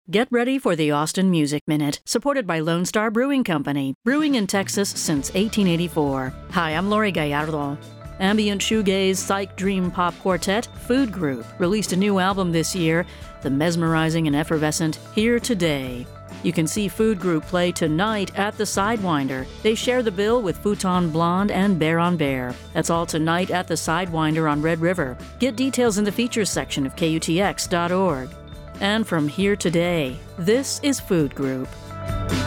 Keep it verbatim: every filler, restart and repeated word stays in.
Get ready for the Austin Music Minute, supported by Lone Star Brewing Company, brewing in Texas since eighteen eighty-four. Hi, I'm Lori Gallardo. Ambient shoegaze psych dream pop quartet Food Group released a new album this year, the mesmerizing and effervescent Here Today. You can see Food Group play tonight at the Sidewinder. They share the bill with Futon Blonde and Bear on Bear. That's all tonight at the Sidewinder on Red River. Get details in the features section of K U T X dot org. And from Here Today, this is Food Group.